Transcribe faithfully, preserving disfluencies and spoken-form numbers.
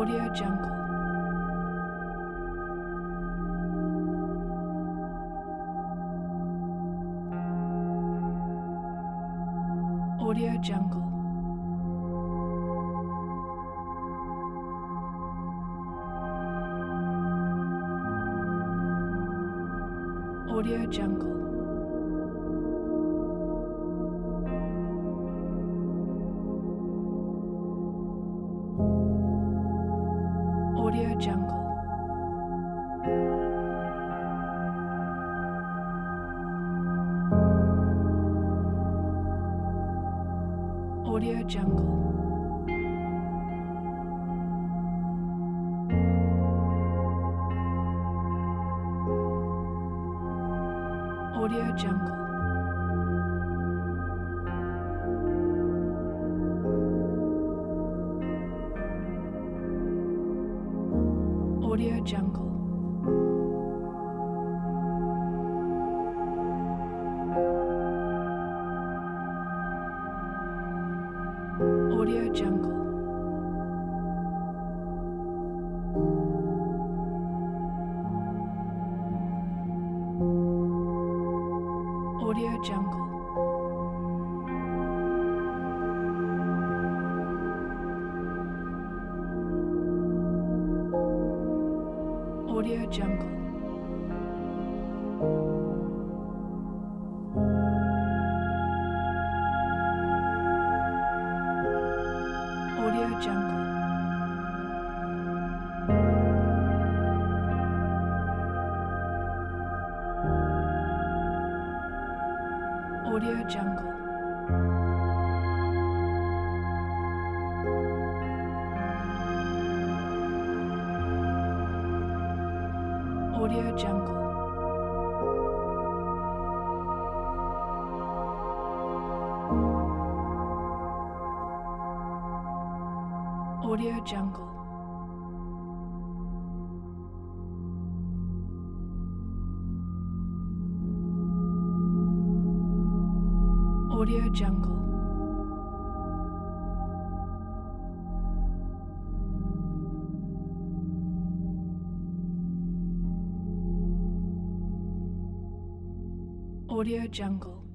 Audio Jungle. Audio Jungle. Audio Jungle. Audio Jungle. Audio Jungle. Audio Jungle. Audio Jungle. Audio Jungle. Audio Jungle. Audio Jungle. Audio Jungle. Audio Jungle. Audio Jungle. Audio Jungle. Audio Jungle. Audio Jungle.